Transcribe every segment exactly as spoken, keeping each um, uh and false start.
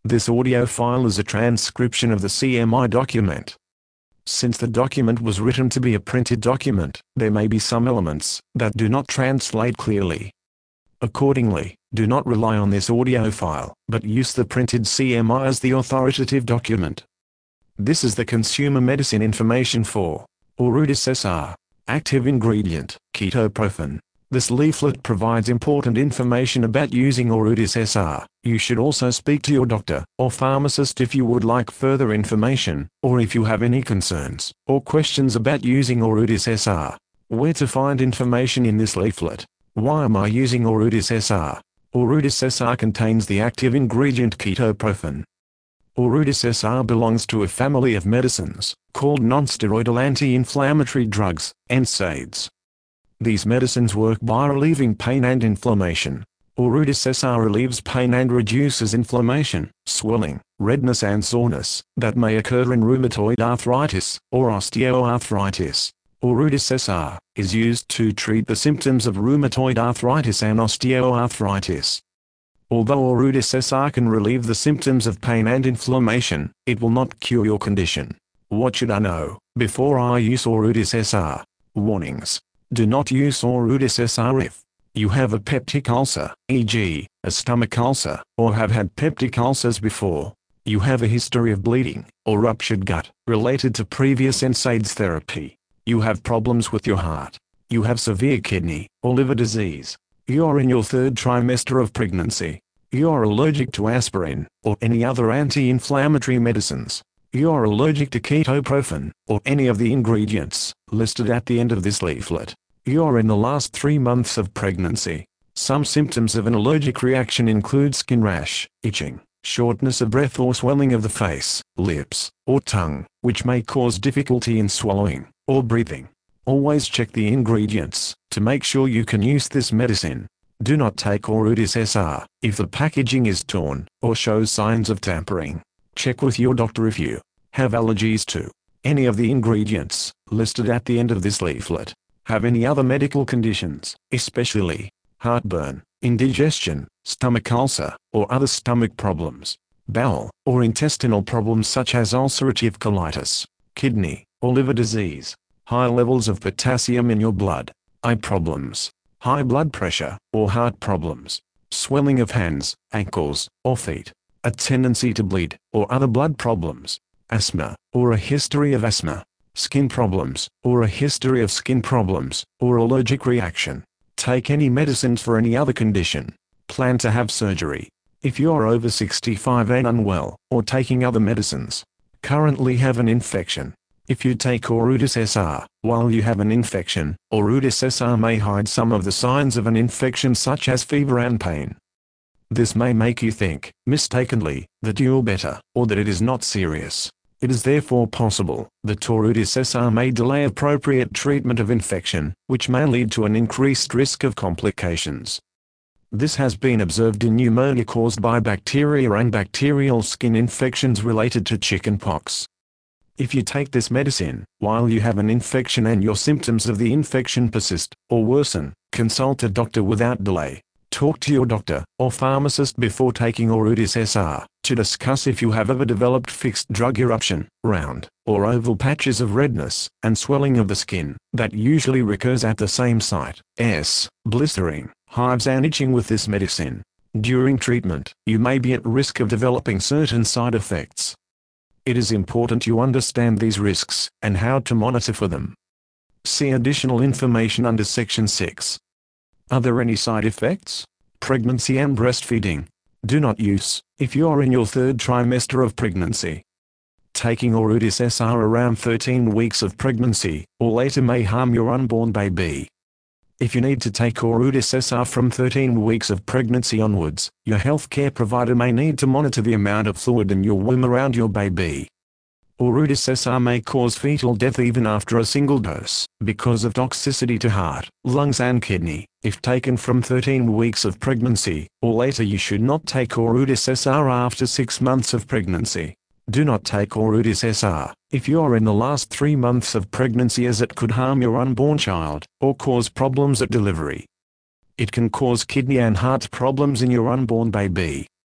This audio file is a transcription of the C M I document. Since the document was written to be a printed document, there may be some elements that do not translate clearly. Accordingly, do not rely on this audio file, but use the printed C M I as the authoritative document. This is the consumer medicine information for Orudis S R. Active ingredient, ketoprofen. This leaflet provides important information about using Orudis S R. You should also speak to your doctor or pharmacist if you would like further information, or if you have any concerns or questions about using Orudis S R. Where to find information in this leaflet? Why am I using Orudis S R? Orudis S R contains the active ingredient ketoprofen. Orudis S R belongs to a family of medicines called nonsteroidal anti-inflammatory drugs, N SAIDs. These medicines work by relieving pain and inflammation. Orudis S R relieves pain and reduces inflammation, swelling, redness and soreness that may occur in rheumatoid arthritis or osteoarthritis. Orudis S R is used to treat the symptoms of rheumatoid arthritis and osteoarthritis. Although Orudis S R can relieve the symptoms of pain and inflammation, it will not cure your condition. What should I know before I use Orudis S R? Warnings. Do not use Orudis S R if you have a peptic ulcer, for example, a stomach ulcer, or have had peptic ulcers before. You have a history of bleeding or ruptured gut related to previous N SAIDs therapy. You have problems with your heart. You have severe kidney or liver disease. You are in your third trimester of pregnancy. You are allergic to aspirin or any other anti-inflammatory medicines. You are allergic to ketoprofen or any of the ingredients listed at the end of this leaflet. You are in the last three months of pregnancy. Some symptoms of an allergic reaction include skin rash, itching, shortness of breath or swelling of the face, lips, or tongue, which may cause difficulty in swallowing or breathing. Always check the ingredients to make sure you can use this medicine. Do not take Orudis S R if the packaging is torn or shows signs of tampering. Check with your doctor if you have allergies to any of the ingredients listed at the end of this leaflet. Have any other medical conditions, especially heartburn, indigestion, stomach ulcer, or other stomach problems, bowel or intestinal problems such as ulcerative colitis, kidney or liver disease, high levels of potassium in your blood, eye problems, high blood pressure or heart problems, swelling of hands, ankles, or feet, a tendency to bleed or other blood problems, asthma or a history of asthma, skin problems or a history of skin problems, or allergic reaction. Take any medicines for any other condition. Plan to have surgery. If you are over sixty-five and unwell, or taking other medicines, currently have an infection. If you take Orudis S R while you have an infection, Orudis S R may hide some of the signs of an infection such as fever and pain. This may make you think, mistakenly, that you're better, or that it is not serious. It is therefore possible that Orudis S R may delay appropriate treatment of infection, which may lead to an increased risk of complications. This has been observed in pneumonia caused by bacteria and bacterial skin infections related to chickenpox. If you take this medicine while you have an infection and your symptoms of the infection persist or worsen, consult a doctor without delay. Talk to your doctor or pharmacist before taking Orudis S R to discuss if you have ever developed fixed drug eruption, round or oval patches of redness and swelling of the skin that usually recurs at the same site, s, blistering, hives and itching with this medicine. During treatment, you may be at risk of developing certain side effects. It is important you understand these risks and how to monitor for them. See additional information under Section six. Are there any side effects? Pregnancy and breastfeeding. Do not use, if you are in your third trimester of pregnancy. Taking Orudis S R around thirteen weeks of pregnancy or later may harm your unborn baby. If you need to take Orudis S R from thirteen weeks of pregnancy onwards, your healthcare provider may need to monitor the amount of fluid in your womb around your baby. Orudis S R may cause fetal death even after a single dose, because of toxicity to heart, lungs and kidney. If taken from thirteen weeks of pregnancy or later, you should not take Orudis S R after six months of pregnancy. Do not take Orudis S R if you are in the last three months of pregnancy, as it could harm your unborn child or cause problems at delivery. It can cause kidney and heart problems in your unborn baby.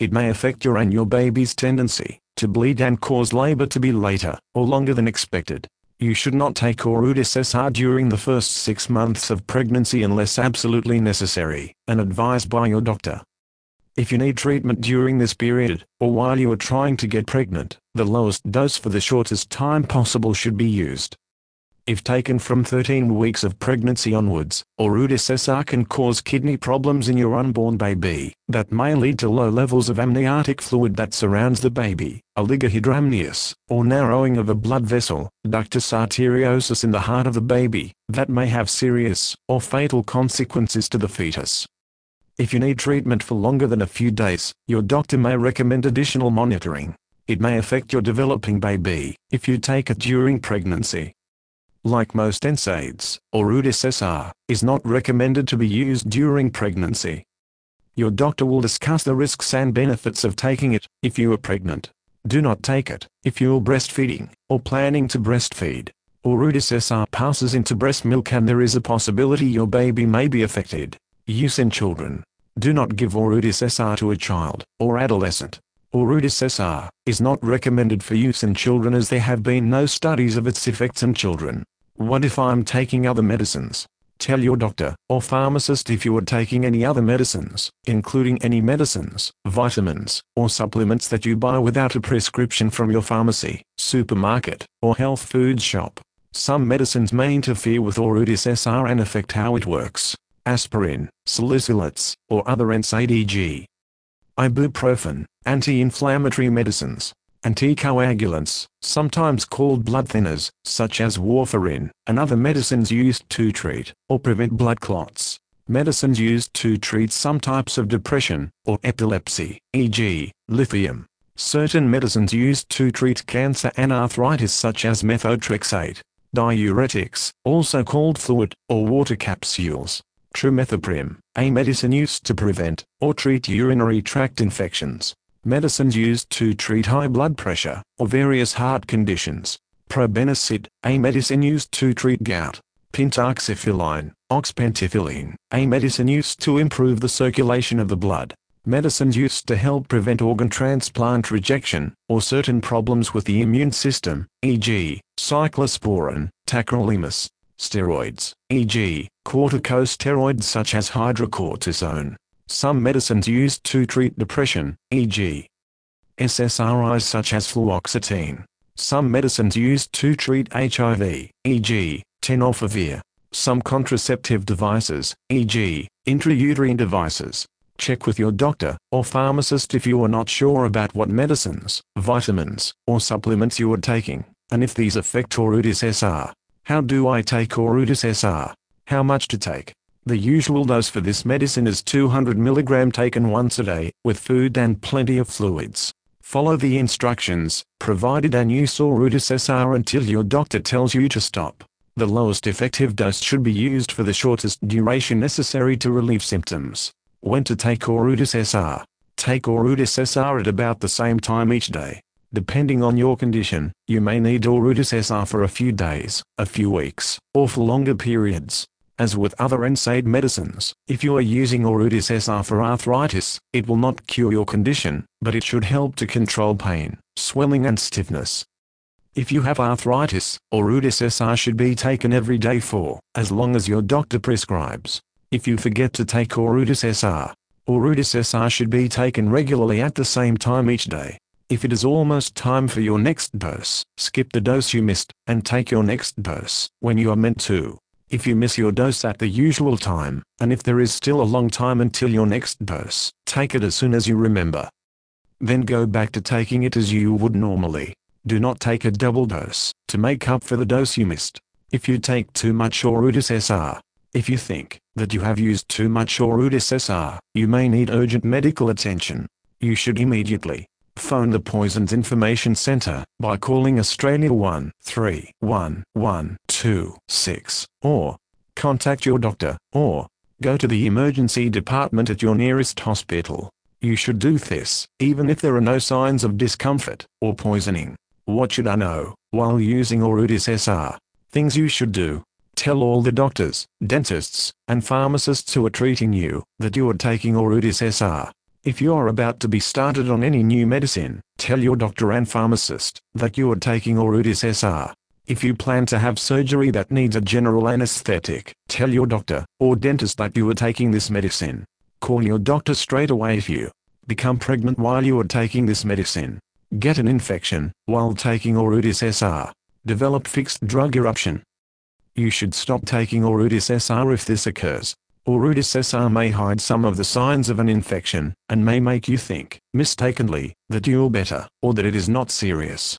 It may affect your and your baby's tendency to bleed and cause labor to be later or longer than expected. You should not take Orudis S R during the first six months of pregnancy unless absolutely necessary and advised by your doctor. If you need treatment during this period, or while you are trying to get pregnant, the lowest dose for the shortest time possible should be used. If taken from thirteen weeks of pregnancy onwards, Orudis S R can cause kidney problems in your unborn baby that may lead to low levels of amniotic fluid that surrounds the baby, oligohydramnios, or narrowing of a blood vessel, ductus arteriosus in the heart of the baby, that may have serious or fatal consequences to the fetus. If you need treatment for longer than a few days, your doctor may recommend additional monitoring. It may affect your developing baby if you take it during pregnancy. Like most N SAIDs, Orudis S R is not recommended to be used during pregnancy. Your doctor will discuss the risks and benefits of taking it if you are pregnant. Do not take it if you are breastfeeding or planning to breastfeed. Orudis S R passes into breast milk and there is a possibility your baby may be affected. Use in children. Do not give Orudis S R to a child or adolescent. Orudis S R is not recommended for use in children as there have been no studies of its effects in children. What if I'm taking other medicines? Tell your doctor or pharmacist if you are taking any other medicines, including any medicines, vitamins, or supplements that you buy without a prescription from your pharmacy, supermarket, or health food shop. Some medicines may interfere with Orudis S R and affect how it works. Aspirin, salicylates, or other N SAID, for example ibuprofen, anti-inflammatory medicines, anticoagulants, sometimes called blood thinners, such as warfarin, and other medicines used to treat or prevent blood clots. Medicines used to treat some types of depression or epilepsy, for example, lithium. Certain medicines used to treat cancer and arthritis such as methotrexate. Diuretics, also called fluid or water capsules. Trimethoprim, a medicine used to prevent or treat urinary tract infections. Medicines used to treat high blood pressure or various heart conditions. Probenecid, a medicine used to treat gout. Pentoxifylline, oxpentyphylline, a medicine used to improve the circulation of the blood. Medicines used to help prevent organ transplant rejection or certain problems with the immune system, for example, cyclosporin, tacrolimus. Steroids, for example, corticosteroids such as hydrocortisone. Some medicines used to treat depression, for example, S S R Is such as fluoxetine. Some medicines used to treat H I V, for example, tenofovir. Some contraceptive devices, for example, intrauterine devices. Check with your doctor or pharmacist if you are not sure about what medicines, vitamins, or supplements you are taking, and if these affect Orudis S R. How do I take Orudis S R? How much to take? The usual dose for this medicine is two hundred milligrams taken once a day, with food and plenty of fluids. Follow the instructions provided and use Orudis S R until your doctor tells you to stop. The lowest effective dose should be used for the shortest duration necessary to relieve symptoms. When to take Orudis S R? Take Orudis S R at about the same time each day. Depending on your condition, you may need Orudis S R for a few days, a few weeks, or for longer periods. As with other N SAID medicines, if you are using Orudis S R for arthritis, it will not cure your condition, but it should help to control pain, swelling and stiffness. If you have arthritis, Orudis S R should be taken every day for as long as your doctor prescribes. If you forget to take Orudis S R, Orudis S R should be taken regularly at the same time each day. If it is almost time for your next dose, skip the dose you missed, and take your next dose when you are meant to. If you miss your dose at the usual time, and if there is still a long time until your next dose, take it as soon as you remember. Then go back to taking it as you would normally. Do not take a double dose to make up for the dose you missed. If you take too much Orudis S R, if you think that you have used too much Orudis S R, you may need urgent medical attention. You should immediately phone the Poisons Information Centre by calling Australia one three one one two six, or contact your doctor, or go to the emergency department at your nearest hospital. You should do this, even if there are no signs of discomfort or poisoning. What should I know while using Orudis S R? Things you should do. Tell all the doctors, dentists, and pharmacists who are treating you that you are taking Orudis S R. If you are about to be started on any new medicine, tell your doctor and pharmacist that you are taking Orudis S R. If you plan to have surgery that needs a general anesthetic, tell your doctor or dentist that you are taking this medicine. Call your doctor straight away if you become pregnant while you are taking this medicine. Get an infection while taking Orudis S R. Develop fixed drug eruption. You should stop taking Orudis S R if this occurs. Orudis S R may hide some of the signs of an infection, and may make you think, mistakenly, that you're better, or that it is not serious.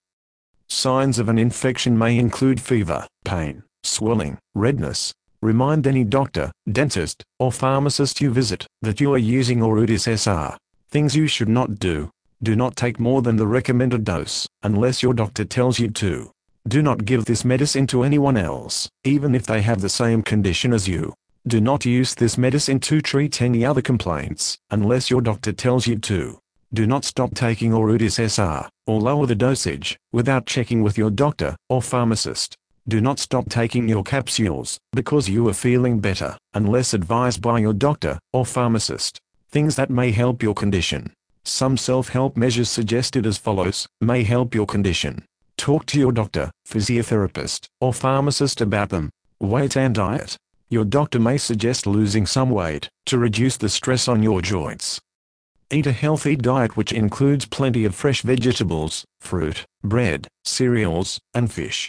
Signs of an infection may include fever, pain, swelling, redness. Remind any doctor, dentist, or pharmacist you visit that you are using Orudis S R. Things you should not do. Do not take more than the recommended dose, unless your doctor tells you to. Do not give this medicine to anyone else, even if they have the same condition as you. Do not use this medicine to treat any other complaints, unless your doctor tells you to. Do not stop taking Orudis S R, or lower the dosage, without checking with your doctor or pharmacist. Do not stop taking your capsules, because you are feeling better, unless advised by your doctor or pharmacist. Things that may help your condition. Some self-help measures suggested as follows, may help your condition. Talk to your doctor, physiotherapist, or pharmacist about them. Weight and diet. Your doctor may suggest losing some weight, to reduce the stress on your joints. Eat a healthy diet which includes plenty of fresh vegetables, fruit, bread, cereals, and fish.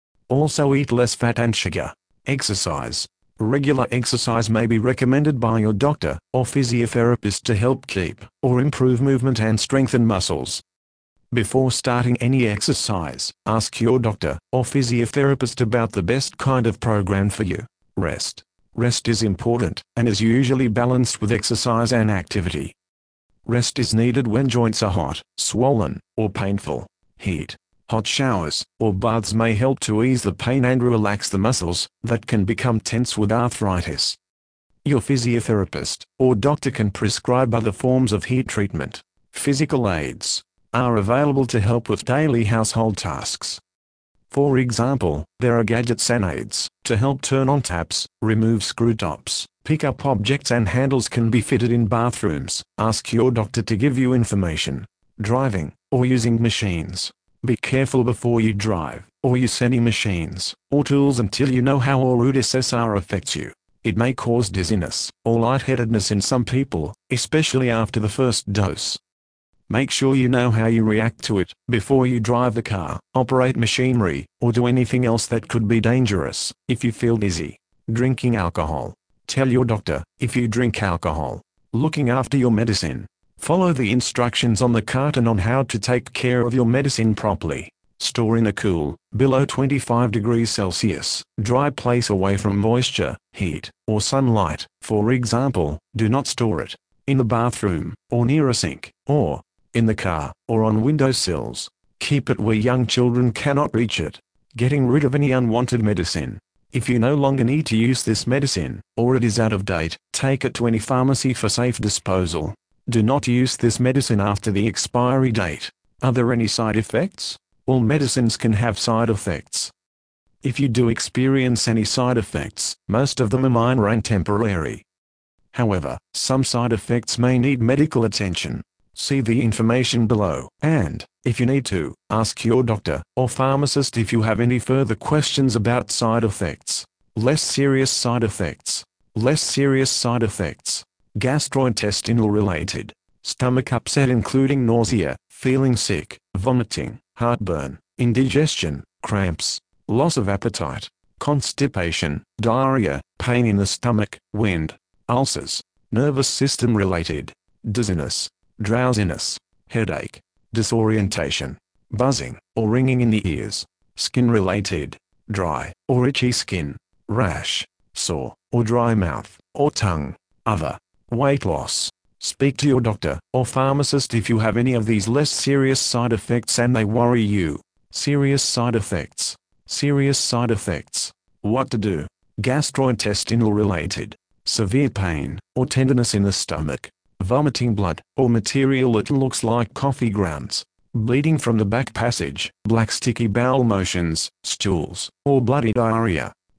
Also eat less fat and sugar. Exercise. Regular exercise may be recommended by your doctor or physiotherapist to help keep or improve movement and strengthen muscles. Before starting any exercise, ask your doctor or physiotherapist about the best kind of program for you. Rest. Rest is important, and is usually balanced with exercise and activity. Rest is needed when joints are hot, swollen, or painful. Heat, hot showers, or baths may help to ease the pain and relax the muscles that can become tense with arthritis. Your physiotherapist or doctor can prescribe other forms of heat treatment. Physical aids are available to help with daily household tasks. For example, there are gadgets and aids to help turn on taps, remove screw tops, pick up objects, and handles can be fitted in bathrooms. Ask your doctor to give you information. Driving or using machines. Be careful before you drive or use any machines or tools until you know how Orudis S R affects you. It may cause dizziness or lightheadedness in some people, especially after the first dose. Make sure you know how you react to it before you drive the car, operate machinery, or do anything else that could be dangerous. If you feel dizzy, drinking alcohol, tell your doctor if you drink alcohol. Looking after your medicine. Follow the instructions on the carton on how to take care of your medicine properly. Store in a cool, below twenty-five degrees Celsius, dry place away from moisture, heat, or sunlight. For example, do not store it in the bathroom, or near a sink, or in the car, or on windowsills. Keep it where young children cannot reach it. Getting rid of any unwanted medicine. If you no longer need to use this medicine, or it is out of date, take it to any pharmacy for safe disposal. Do not use this medicine after the expiry date. Are there any side effects? All medicines can have side effects. If you do experience any side effects, most of them are minor and temporary. However, some side effects may need medical attention. See the information below, and, if you need to, ask your doctor or pharmacist if you have any further questions about side effects. Less serious side effects. Less serious side effects. Gastrointestinal related. Stomach upset including nausea, feeling sick, vomiting, heartburn, indigestion, cramps, loss of appetite, constipation, diarrhea, pain in the stomach, wind, ulcers. Nervous system related. Dizziness, drowsiness, headache, disorientation, buzzing, or ringing in the ears. Skin-related. Dry, or itchy skin, rash, sore, or dry mouth, or tongue. Other. Weight loss. Speak to your doctor or pharmacist if you have any of these less serious side effects and they worry you. Serious side effects. Serious side effects. What to do? Gastrointestinal related. Severe pain, or tenderness in the stomach. Vomiting blood, or material that looks like coffee grounds. Bleeding from the back passage, black sticky bowel motions, stools, or bloody diarrhea.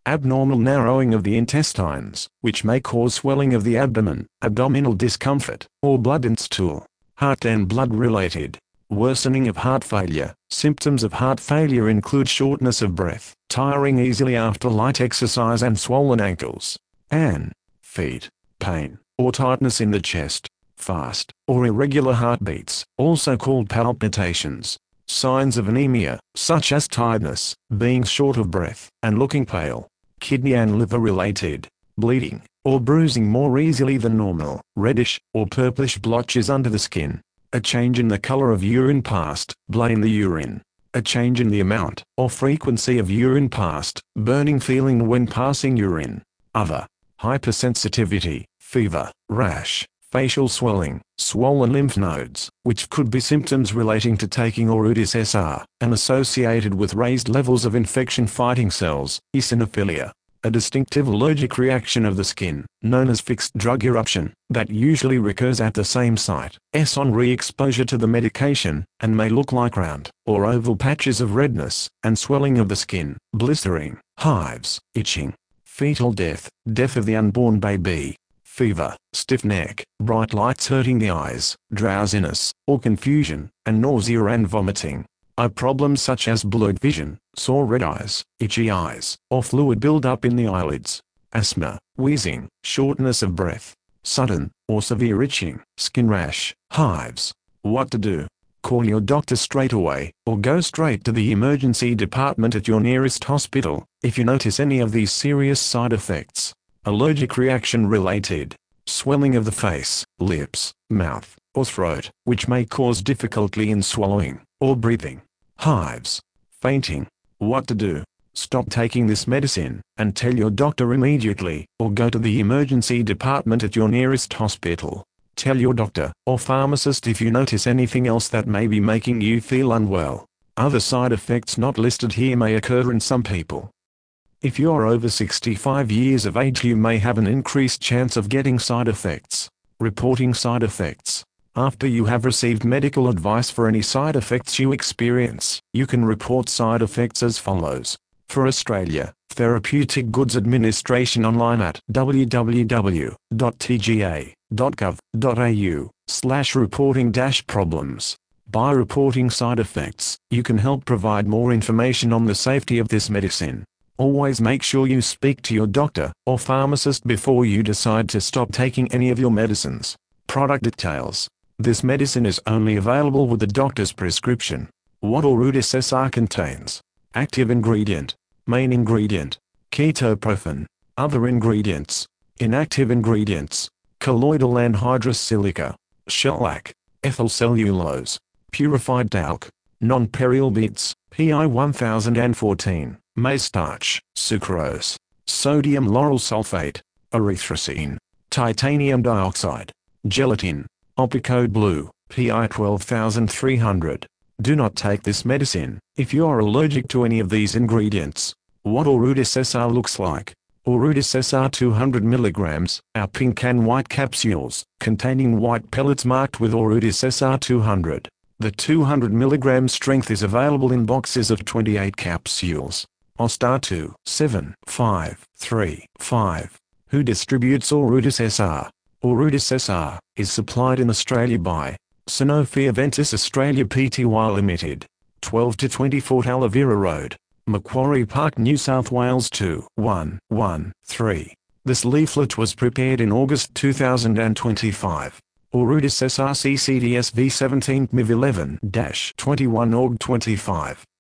abnormal narrowing of the intestines, which may cause swelling of the abdomen, abdominal discomfort, or blood in stool, heart and blood-related, worsening of heart failure. Symptoms of heart failure include shortness of breath, tiring easily after light exercise and swollen ankles, and feet, pain, or tightness in the chest, fast or irregular heartbeats, also called palpitations. Signs of anemia, such as tiredness, being short of breath, and looking pale. Kidney and liver-related, bleeding, or bruising more easily than normal, reddish, or purplish blotches under the skin. A change in the color of urine passed, blood in the urine. A change in the amount, or frequency of urine passed, burning feeling when passing urine. Other. Hypersensitivity, fever, rash, facial swelling, swollen lymph nodes, which could be symptoms relating to taking Orudis S R, and associated with raised levels of infection-fighting cells, eosinophilia. A distinctive allergic reaction of the skin, known as fixed drug eruption, that usually recurs at the same site, s on re-exposure to the medication, and may look like round, or oval patches of redness, and swelling of the skin, blistering, hives, itching, fetal death, death of the unborn baby, fever, stiff neck, bright lights hurting the eyes, drowsiness, or confusion, and nausea and vomiting. Eye problems such as blurred vision, sore red eyes, itchy eyes, or fluid buildup in the eyelids. Asthma, wheezing, shortness of breath, sudden, or severe itching, skin rash, hives. What to do? Call your doctor straight away, or go straight to the emergency department at your nearest hospital, if you notice any of these serious side effects. Allergic reaction related. Swelling of the face, lips, mouth, or throat, which may cause difficulty in swallowing, or breathing. Hives. Fainting. What to do? Stop taking this medicine, and tell your doctor immediately, or go to the emergency department at your nearest hospital. Tell your doctor, or pharmacist if you notice anything else that may be making you feel unwell. Other side effects not listed here may occur in some people. If you are over sixty-five years of age, you may have an increased chance of getting side effects. Reporting side effects. After you have received medical advice for any side effects you experience, you can report side effects as follows. For Australia, Therapeutic Goods Administration online at w w w dot t g a dot gov dot a u slash reporting dash problems. By reporting side effects, you can help provide more information on the safety of this medicine. Always make sure you speak to your doctor or pharmacist before you decide to stop taking any of your medicines. Product details. This medicine is only available with a doctor's prescription. What Orudis S R contains. Active ingredient. Main ingredient. Ketoprofen. Other ingredients. Inactive ingredients. Colloidal anhydrous silica. Shellac. Ethyl cellulose. Purified talc. Non-peril beets. P I one thousand fourteen. Maize starch, sucrose, sodium lauryl sulfate, erythrocin, titanium dioxide, gelatin, opicode blue, P I twelve thousand three hundred. Do not take this medicine if you are allergic to any of these ingredients. What Orudis S R looks like. Orudis S R two hundred milligrams, are pink and white capsules, containing white pellets marked with Orudis S R two hundred. The two hundred milligram strength is available in boxes of twenty-eight capsules. Ostar two seven five three five. Who distributes Orudis S R? Orudis S R is supplied in Australia by Sanofi Aventis Australia Pty Limited, twelve to twenty-four Talavera Road, Macquarie Park, New South Wales two one one three. This leaflet was prepared in August two thousand twenty-five. Orudis S R C C D S V seventeen M I V eleven twenty-one org twenty-five.